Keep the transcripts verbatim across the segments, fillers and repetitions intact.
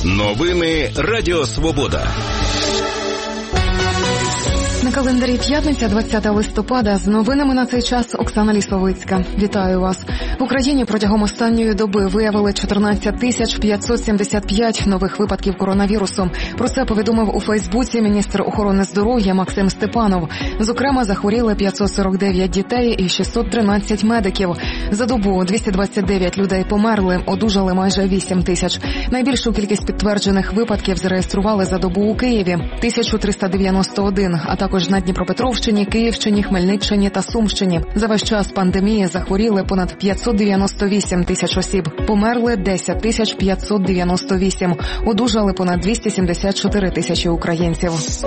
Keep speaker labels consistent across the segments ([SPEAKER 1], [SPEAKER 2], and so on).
[SPEAKER 1] Новини Радіо Свобода.
[SPEAKER 2] На календарі п'ятниця, двадцяте листопада. З новинами на цей час Оксана Лісовицька. Вітаю вас. В Україні протягом останньої доби виявили чотирнадцять тисяч п'ятсот сімдесят п'ять нових випадків коронавірусу. Про це повідомив у Фейсбуці міністр охорони здоров'я Максим Степанов. Зокрема, захворіли п'ятсот сорок дев'ять дітей і шістсот тринадцять медиків. За добу двісті двадцять дев'ять людей померли, одужали майже вісім тисяч. Найбільшу кількість підтверджених випадків зареєстрували за добу у Києві – тисяча триста дев'яносто один, а також на Дніпропетровщині, Київщині, Хмельниччині та Сумщині. За весь час пандемії захворіли понад п'ятсот дев'яносто вісім тисяч осіб. Померли десять тисяч п'ятсот дев'яносто вісім. Одужали понад двісті сімдесят чотири тисячі українців.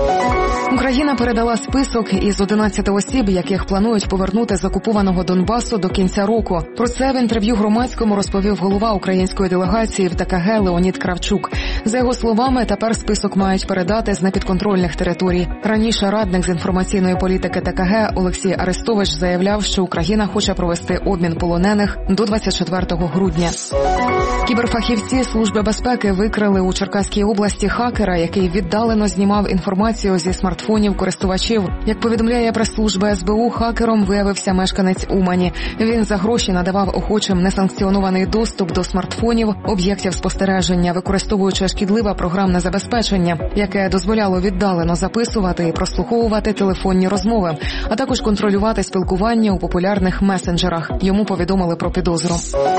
[SPEAKER 2] Україна передала список із одинадцяти осіб, яких планують повернути з окупованого Донбасу до кінця року. Про це в інтерв'ю громадському розповів голова української делегації в ТКГ Леонід Кравчук. За його словами, тепер список мають передати з непідконтрольних територій. Раніше радник з інформаційної політики ТКГ Олексій Арестович заявляв, що Україна хоче провести обмін полонених до двадцять четвертого грудня. Кіберфахівці Служби безпеки викрили у Черкаській області хакера, який віддалено знімав інформацію зі смартфонів користувачів. Як повідомляє прес-служба ес бе у, хакером виявився мешканець Умані. Він за гроші надавав охочим несанкціонований доступ до смартфонів, об'єктів спостереження, використовуючи шкідливе програмне забезпечення, яке дозволяло віддалено записувати і прослуховувати телефонні розмови, а також контролювати спілкування у популярних месенджерах. Йому повідомили про підозру.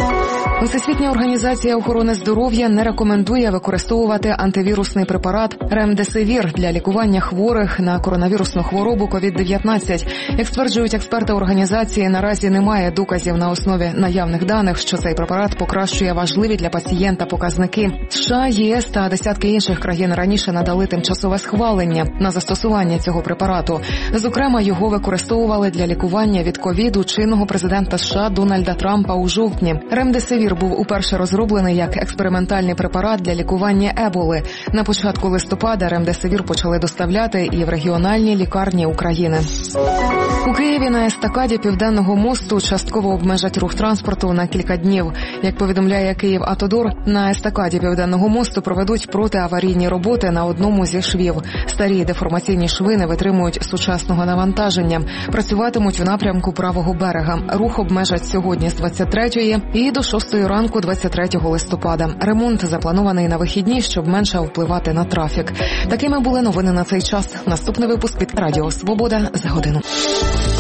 [SPEAKER 2] Всесвітня організація охорони здоров'я не рекомендує використовувати антивірусний препарат ремдесивір для лікування хворих на коронавірусну хворобу ковід дев'ятнадцять. Як стверджують експерти організації, наразі немає доказів на основі наявних даних, що цей препарат покращує важливі для пацієнта показники. США, ЄС та десятки інших країн раніше надали тимчасове схвалення на застосування цього препарату. Зокрема, його використовували для лікування від ковіду чинного президента США Дональда Трампа у жовтні. Ремдесивір був уперше розроблений як експериментальний препарат для лікування еболи. На початку листопада ремдесивір почали доставляти і в регіональні лікарні України. У Києві на естакаді Південного мосту частково обмежать рух транспорту на кілька днів. Як повідомляє Київавтодор, на естакаді Південного мосту проведуть протиаварійні роботи на одному зі швів. Старі деформаційні шви не витримують сучасного навантаження. Працюватимуть в напрямку правого берега. Рух обмежать сьогодні з двадцять третьої і до шостої ранку двадцять третього листопада. Ремонт запланований на вихідні, щоб менше впливати на трафік. Такими були новини на цей час. Наступний випуск від Радіо Свобода за годину.